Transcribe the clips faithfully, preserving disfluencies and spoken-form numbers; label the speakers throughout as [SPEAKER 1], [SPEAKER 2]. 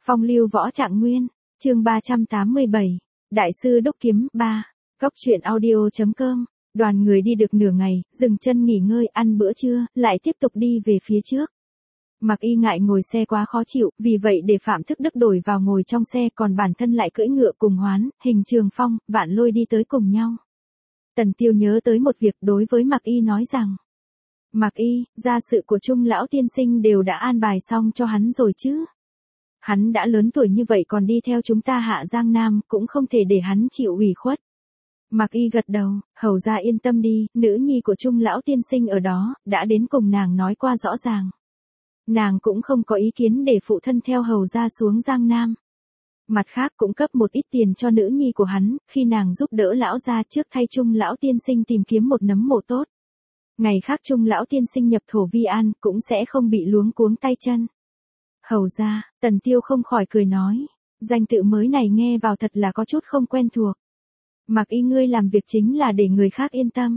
[SPEAKER 1] Phong lưu võ trạng nguyên, chương ba trăm tám mươi bảy, Đại sư đúc kiếm, ba, Góc truyện audio.com, đoàn người đi được nửa ngày, dừng chân nghỉ ngơi ăn bữa trưa, lại tiếp tục đi về phía trước. Mạc Y ngại ngồi xe quá khó chịu, vì vậy để Phạm Thức Đức đổi vào ngồi trong xe, còn bản thân lại cưỡi ngựa cùng Hoán, Hình Trường Phong, Vạn Lôi đi tới cùng nhau. Tần Tiêu nhớ tới một việc đối với Mạc Y nói rằng: Mạc Y, gia sự của Trung lão tiên sinh đều đã an bài xong cho hắn rồi chứ? Hắn đã lớn tuổi như vậy còn đi theo chúng ta hạ Giang Nam, cũng không thể để hắn chịu ủy khuất. Mạc Y gật đầu, hầu ra yên tâm đi, nữ nhi của Trung lão tiên sinh ở đó, đã đến cùng nàng nói qua rõ ràng. Nàng cũng không có ý kiến để phụ thân theo hầu ra xuống Giang Nam. Mặt khác cũng cấp một ít tiền cho nữ nhi của hắn, khi nàng giúp đỡ lão gia trước thay Trung lão tiên sinh tìm kiếm một nấm mộ tốt. Ngày khác Trung lão tiên sinh nhập thổ vi an, cũng sẽ không bị luống cuống tay chân. Hầu ra, Tần Tiêu không khỏi cười nói, danh tự mới này nghe vào thật là có chút không quen thuộc. Mạc Y ngươi làm việc chính là để người khác yên tâm.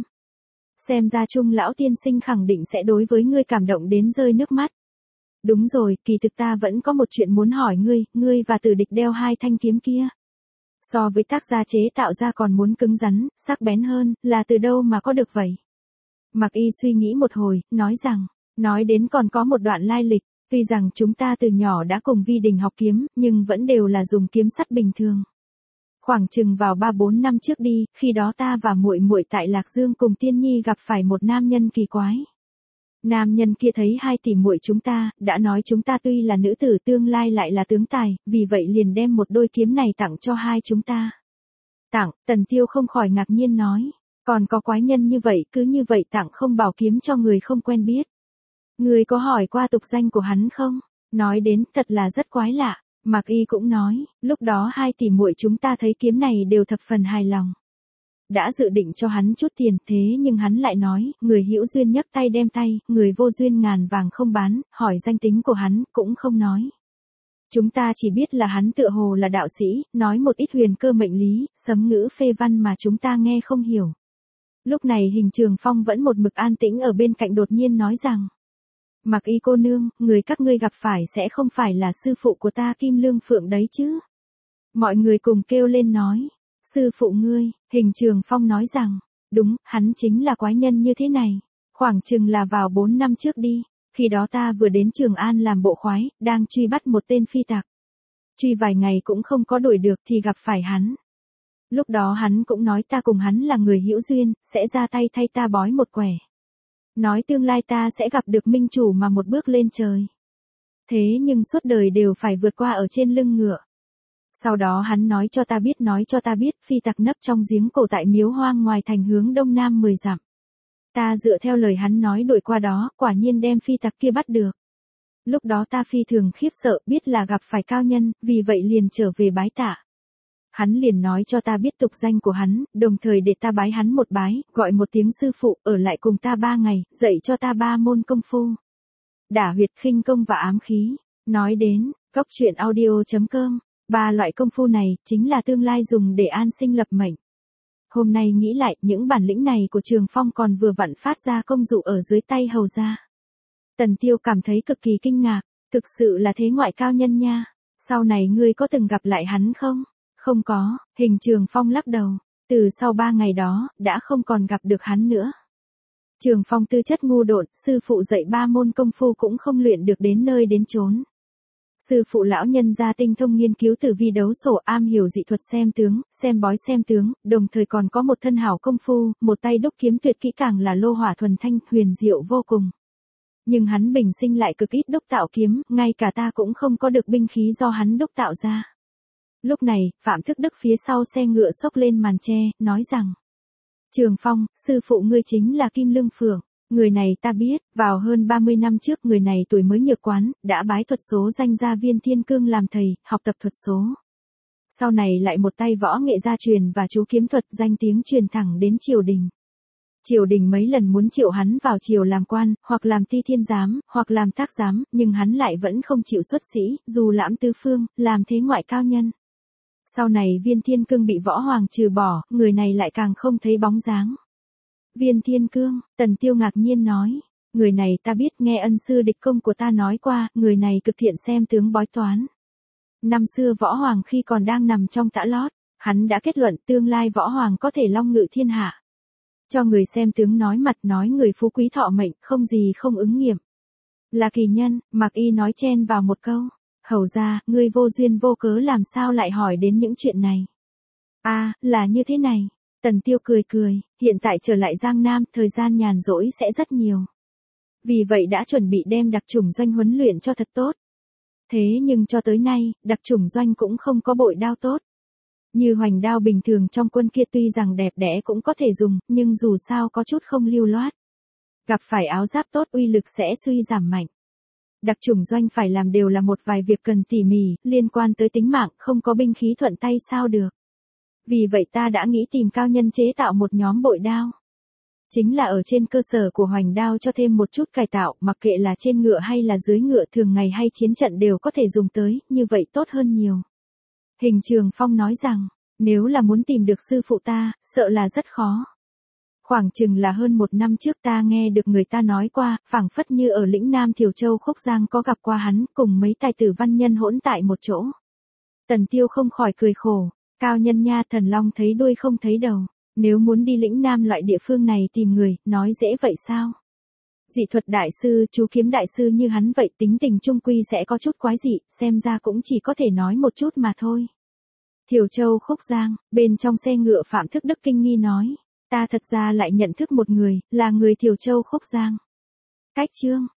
[SPEAKER 1] Xem ra Trung lão tiên sinh khẳng định sẽ đối với ngươi cảm động đến rơi nước mắt. Đúng rồi, kỳ thực ta vẫn có một chuyện muốn hỏi ngươi, ngươi và Tử Địch đeo hai thanh kiếm kia. So với tác gia chế tạo ra còn muốn cứng rắn, sắc bén hơn, là từ đâu mà có được vậy? Mạc Y suy nghĩ một hồi, nói rằng, nói đến còn có một đoạn lai lịch, tuy rằng chúng ta từ nhỏ đã cùng Vi Đình học kiếm, nhưng vẫn đều là dùng kiếm sắt bình thường. Khoảng chừng vào ba bốn năm trước đi, khi đó ta và muội muội tại Lạc Dương cùng Tiên Nhi gặp phải một nam nhân kỳ quái. Nam nhân kia thấy hai tỷ muội chúng ta, đã nói chúng ta tuy là nữ tử tương lai lại là tướng tài, vì vậy liền đem một đôi kiếm này tặng cho hai chúng ta. Tặng, Tần Tiêu không khỏi ngạc nhiên nói, còn có quái nhân như vậy, cứ như vậy tặng không bảo kiếm cho người không quen biết. Người có hỏi qua tục danh của hắn không? Nói đến, thật là rất quái lạ. Mạc Y cũng nói, lúc đó hai tỷ muội chúng ta thấy kiếm này đều thập phần hài lòng. Đã dự định cho hắn chút tiền, thế nhưng hắn lại nói, người hữu duyên nhấc tay đem tay, người vô duyên ngàn vàng không bán, hỏi danh tính của hắn, cũng không nói. Chúng ta chỉ biết là hắn tựa hồ là đạo sĩ, nói một ít huyền cơ mệnh lý, sấm ngữ phê văn mà chúng ta nghe không hiểu. Lúc này Hình Trường Phong vẫn một mực an tĩnh ở bên cạnh đột nhiên nói rằng, Mạc Y cô nương, người các ngươi gặp phải sẽ không phải là sư phụ của ta Kim Lương Phượng đấy chứ? Mọi người cùng kêu lên nói, sư phụ ngươi. Hình Trường Phong nói rằng, đúng, hắn chính là quái nhân như thế này. Khoảng chừng là vào bốn năm trước đi, khi đó ta vừa đến Trường An làm bộ khoái, đang truy bắt một tên phi tặc. Truy vài ngày cũng không có đuổi được thì gặp phải hắn. Lúc đó hắn cũng nói ta cùng hắn là người hữu duyên, sẽ ra tay thay ta bói một quẻ. Nói tương lai ta sẽ gặp được minh chủ mà một bước lên trời. Thế nhưng suốt đời đều phải vượt qua ở trên lưng ngựa. Sau đó hắn nói cho ta biết nói cho ta biết phi tặc nấp trong giếng cổ tại Miếu Hoang ngoài thành hướng đông nam mười dặm. Ta dựa theo lời hắn nói đuổi qua đó, quả nhiên đem phi tặc kia bắt được. Lúc đó ta phi thường khiếp sợ, biết là gặp phải cao nhân, vì vậy liền trở về bái tạ. Hắn liền nói cho ta biết tục danh của hắn, đồng thời để ta bái hắn một bái, gọi một tiếng sư phụ, ở lại cùng ta ba ngày, dạy cho ta ba môn công phu. Đả huyệt, khinh công và ám khí. Nói đến, Góc truyện audio.com, ba loại công phu này, chính là tương lai dùng để an sinh lập mệnh. Hôm nay nghĩ lại, những bản lĩnh này của Trường Phong còn vừa vặn phát ra công dụng ở dưới tay hầu gia. Tần Tiêu cảm thấy cực kỳ kinh ngạc, thực sự là thế ngoại cao nhân nha. Sau này ngươi có từng gặp lại hắn không? Không có. Hình Trường Phong lắc đầu, từ sau ba ngày đó, đã không còn gặp được hắn nữa. Trường Phong tư chất ngu độn, sư phụ dạy ba môn công phu cũng không luyện được đến nơi đến chốn. Sư phụ lão nhân gia tinh thông nghiên cứu tử vi đấu sổ, am hiểu dị thuật xem tướng, xem bói xem tướng, đồng thời còn có một thân hảo công phu, một tay đúc kiếm tuyệt kỹ càng là lô hỏa thuần thanh, huyền diệu vô cùng. Nhưng hắn bình sinh lại cực ít đúc tạo kiếm, ngay cả ta cũng không có được binh khí do hắn đúc tạo ra. Lúc này, Phạm Thức Đức phía sau xe ngựa xốc lên màn che, nói rằng, Trường Phong, sư phụ ngươi chính là Kim Lương Phượng. Người này ta biết, vào hơn ba mươi năm trước người này tuổi mới nhược quán, đã bái thuật số danh gia Viên Thiên Cương làm thầy, học tập thuật số. Sau này lại một tay võ nghệ gia truyền và chú kiếm thuật, danh tiếng truyền thẳng đến triều đình. Triều đình mấy lần muốn triệu hắn vào triều làm quan, hoặc làm ti thiên giám, hoặc làm tác giám, nhưng hắn lại vẫn không chịu xuất sĩ, dù lãm tứ phương, làm thế ngoại cao nhân. Sau này Viên Thiên Cương bị võ hoàng trừ bỏ, người này lại càng không thấy bóng dáng. Viên Thiên Cương, Tần Tiêu ngạc nhiên nói, người này ta biết, nghe ân sư địch công của ta nói qua, người này cực thiện xem tướng bói toán. Năm xưa võ hoàng khi còn đang nằm trong tã lót, hắn đã kết luận tương lai võ hoàng có thể long ngự thiên hạ. Cho người xem tướng nói mặt nói người phú quý thọ mệnh, không gì không ứng nghiệm. Là kỳ nhân, Mạc Y nói chen vào một câu. Hầu ra, ngươi vô duyên vô cớ làm sao lại hỏi đến những chuyện này. À, là như thế này. Tần Tiêu cười cười, hiện tại trở lại Giang Nam, thời gian nhàn rỗi sẽ rất nhiều. Vì vậy đã chuẩn bị đem đặc chủng doanh huấn luyện cho thật tốt. Thế nhưng cho tới nay, đặc chủng doanh cũng không có bội đao tốt. Như hoành đao bình thường trong quân kia tuy rằng đẹp đẽ cũng có thể dùng, nhưng dù sao có chút không lưu loát. Gặp phải áo giáp tốt uy lực sẽ suy giảm mạnh. Đặc chủng doanh phải làm đều là một vài việc cần tỉ mỉ, liên quan tới tính mạng, không có binh khí thuận tay sao được. Vì vậy ta đã nghĩ tìm cao nhân chế tạo một nhóm bội đao. Chính là ở trên cơ sở của hoành đao cho thêm một chút cải tạo, mặc kệ là trên ngựa hay là dưới ngựa thường ngày hay chiến trận đều có thể dùng tới, như vậy tốt hơn nhiều. Hình Trường Phong nói rằng, nếu là muốn tìm được sư phụ ta, sợ là rất khó. Khoảng chừng là hơn một năm trước ta nghe được người ta nói qua, phảng phất như ở lĩnh Nam Thiều Châu Khúc Giang có gặp qua hắn, cùng mấy tài tử văn nhân hỗn tại một chỗ. Tần Tiêu không khỏi cười khổ, cao nhân nha, thần long thấy đuôi không thấy đầu. Nếu muốn đi lĩnh Nam loại địa phương này tìm người, nói dễ vậy sao? Dị thuật đại sư, chú kiếm đại sư như hắn vậy tính tình trung quy sẽ có chút quái dị, xem ra cũng chỉ có thể nói một chút mà thôi. Thiều Châu Khúc Giang, bên trong xe ngựa Phạm Thức Đức kinh nghi nói, ta thật ra lại nhận thức một người, là người Thiều Châu Khúc Giang. Cách chương